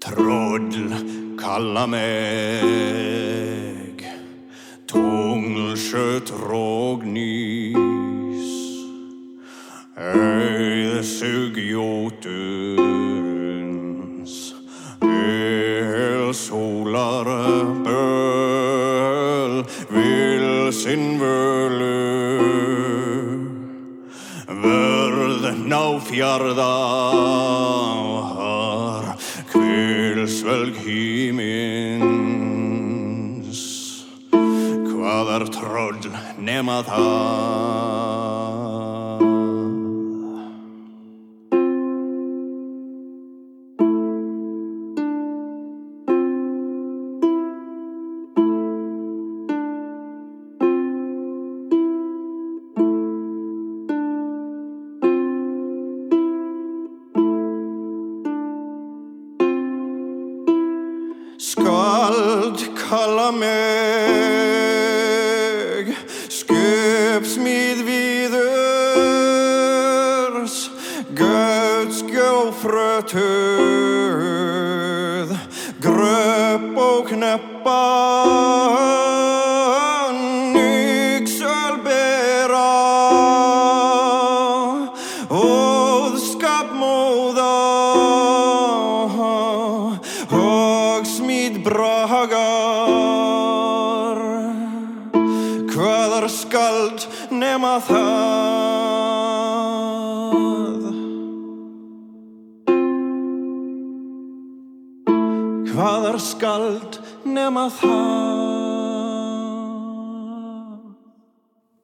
Tröll kalla meg, tunglskjøt rågnys, øysug jotuns, solar bøl, vil sin vølu, vörð ná fjarðar, kvilsvelg hímins, hvað tröll nema það? Skald kalla meg, skipsmið víðurs, Gaudsgjófrötuð, gröpp og kneppa, nyksöl bera, óðskap móða, smíð bragar, hvað skald nema það? Hvað skald nema það?